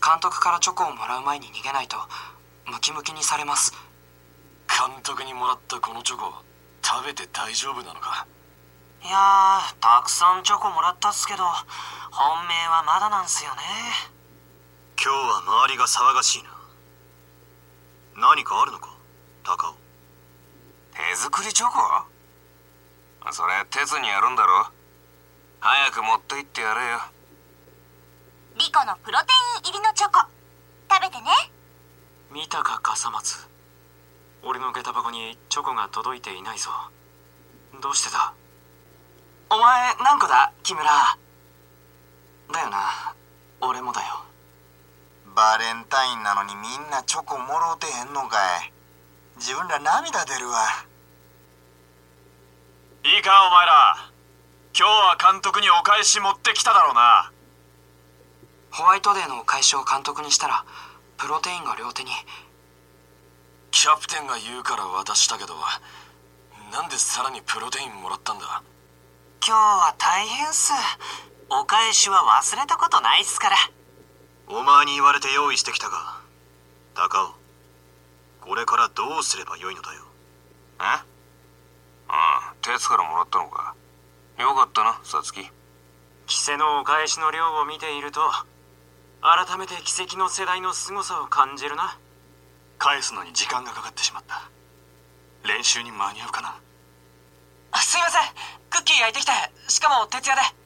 監督からチョコをもらう前に逃げないとムキムキにされます。 監督にもらったこのチョコ食べて大丈夫なのか？ いやー、たくさんチョコもらったっすけど本命はまだなんすよね。 今日は周りが騒がしいな。何かあるのか高尾？ 手作りチョコ？それ鉄にやるんだろ。早く持って行ってやれよ。 リコのプロテイン入りのチョコ食べてね。 見たか笠松、俺の下駄箱にチョコが届いていないぞ。どうしてだ？お前何個だ木村？だよな、俺もだよ。 バレンタインなのにみんなチョコもろうてへんのかい。自分ら涙出るわ。 いいかお前ら、今日は監督にお返し持ってきただろうな。 ホワイトデーのお返しを監督にしたらプロテインが両手に。 キャプテンが言うから渡したけど、なんでさらにプロテインもらったんだ？ 今日は大変っす。お返しは忘れたことないっすから。 お前に言われて用意してきたが、高尾、これからどうすればよいのだよ。 鉄からもらったのか。よかったな、サツキ。 キセのお返しの量を見ていると改めて奇跡の世代の凄さを感じるな。 返すのに時間がかかってしまった。練習に間に合うかな？ すいません、クッキー焼いてきて、しかも徹夜で。